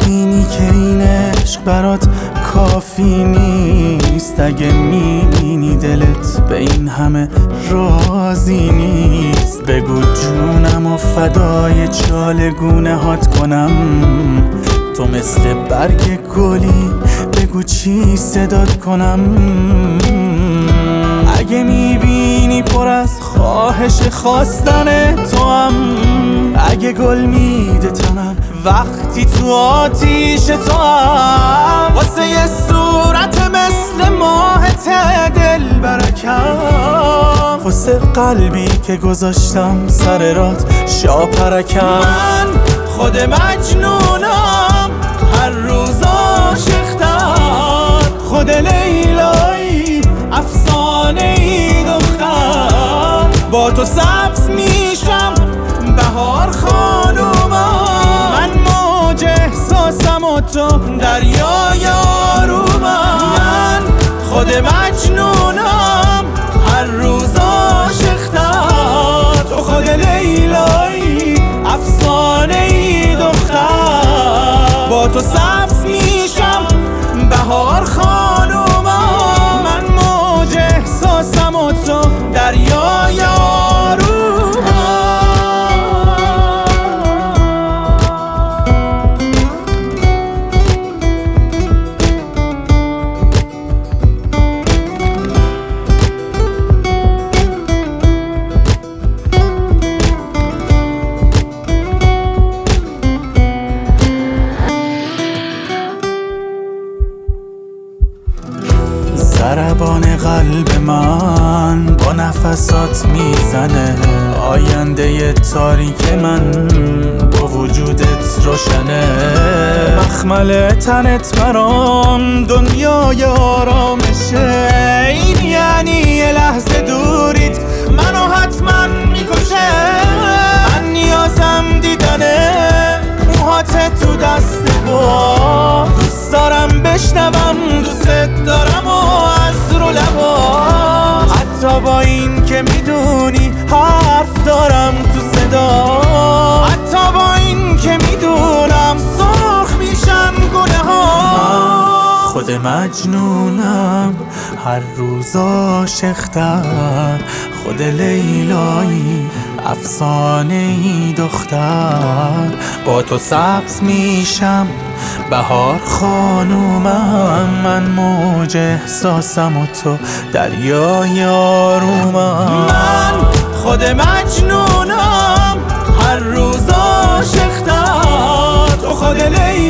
میبینی که این عشق برات کافی نیست، اگه میبینی دلت به این همه راضی نیست، بگو جونم و فدای چالگونه هات کنم. تو مثل برگ گلی بگو چی صدات کنم. اگه میبینی پر از خواهش خواستن تو هم، اگه گل میده تنم وقتی تو آتیش تو هم، واسه یه صورت مثل ماهت دل برکم، واسه قلبی که گذاشتم سر رات شاپرکم. من خود مجنونم هر روز عاشق‌تر، خود لیلایی افسانه ای دختر، با تو سبز میشم بهار خانومم، من موج احساسم و تو دریای آرومم. من خود مجنونم هر روز عاشق‌تر، تو خود لیلایی افسانه ای دختر، با تو سبز میشم بهار خانومم، من موج احساسم و تو دریای ضربان قلب من با نفسات میزنه، آینده تاریک من با وجودت روشنه، مخمل تنت برام دنیای آرامشه، این یعنی یه لحظه دوریت منو حتما میکشه، من نیازم دیدنه موهات تو دست با، دوست دارم بشنوم دوست دارم و از رو لبا، حتی با این که میدونی حرف دارم تو صدا، حتی با این که میدونم سرخ میشن گونه ها. خود مجنونم هر روز عاشق‌تر، خود لیلایی افسانه ای دختر، با تو سبز میشم بهار خانومم، من موج احساسم و تو دریای آرومم. من خود مجنونم هر روز عاشق‌تر، تو خود لیلایی